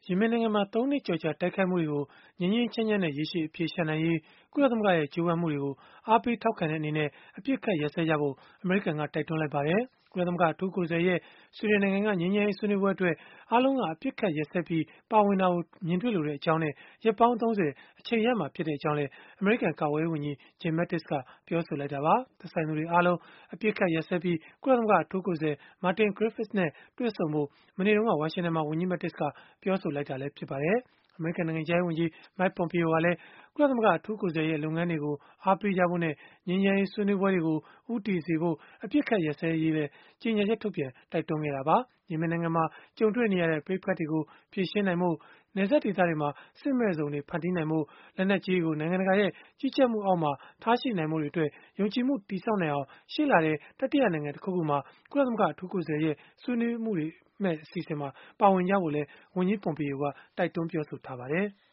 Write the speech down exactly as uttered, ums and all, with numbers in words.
ယီမင်နိုင်ငံမှာ သုံး နှစ်ကျော်ကြာ တိုက်ခိုက်မှုတွေကို ငြိမ်းငြိမ်းချမ်းချမ်းနဲ့ ရေရှည် အဖြေရှာနိုင်ရေး ကုလသမဂ္ဂရဲ့ ကြိုးပမ်းမှုတွေကို အားပေးထောက်ခံတဲ့ အနေနဲ့ အပစ်အခတ် ရပ်စဲကြဖို့ အမေရိကန်က တိုက်တွန်းလိုက်ပါတယ်။ ကုလသမဂ္ဂ အထူးကိုယ်စားလှယ်ရဲ့ ဆွီဒင်နိုင်ငံက ငြိမ်းချမ်းရေး ဆွေးနွေးပွဲအတွက် အားလုံးက အပစ်အခတ်ရပ်စဲပြီး ပါဝင်တာကို မြင်တွေ့လိုကြောင်းနဲ့ ရက်ပေါင်း ၃၀ အချိန်ရမှာ ဖြစ်ကြောင်းလည်း အမေရိကန် ကာကွယ်ရေးဝန်ကြီး Jim Mattis ကပြောဆိုလိုက်တာပါ။ သက်ဆိုင်သူတွေအားလုံး အပစ်အခတ်ရပ်စဲပြီး ကုလသမဂ္ဂ အထူးကိုယ်စားလှယ် Martin Griffiths နဲ့ တွေ့ဆုံဖို့ မနေ့တုန်းက ဝါရှင်တန်မှာ ဝန်ကြီး Mattis ကပြောဆိုလိုက်တာလည်း ဖြစ်ပါတယ်။ အမေရိကန် နိုင်ငံခြားရေးဝန်ကြီး Mike Pompeo ကလည်း ကုလသမဂ္ဂ အထူးကိုယ်စားလှယ်ရဲ့ လုပ်ငန်းတွေကို အားပေးကြဖို့နဲ့ ငြိမ်းချမ်းရေး ဆွေးနွေးပွဲတွေကို ဦးတည်စေဖို့ အပစ်အခတ် ရပ်စဲရေးလည်း ကြေညာချက်ထုတ်ပြန် တိုက်တွန်းခဲ့တာပါ။ ယီမင်နိုင်ငံမှာ ကြုံတွေ့နေရတဲ့ ပဋိပက္ခတွေကို ဖြေရှင်းနိုင်ဖို့ နယ်စပ်ဒေသတွေမှာ စစ်မဲ့ဇုံတွေ ဖန်တီးနိုင်ဖို့၊ လက်နက်ကြီးတွေကို နိုင်ငံတကာရဲ့ ကြီးကြပ်မှုအောက်မှာ ထားရှိနိုင်ဖို့တွေအတွက် ယုံကြည်မှု တည်ဆောက်နိုင်အောင် ရှေ့လထဲ တတိယနိုင်ငံ တခုခုမှာ ကုလသမဂ္ဂ အထူးကိုယ်စားလှယ်ရဲ့ ဆွေးနွေးမယ့် အစီအစဉ်မှာ ပါဝင်ကြဖို့လည်း ဝန်ကြီး Pompeo ကတိုက်တွန်းပြောဆိုထားပါတယ်။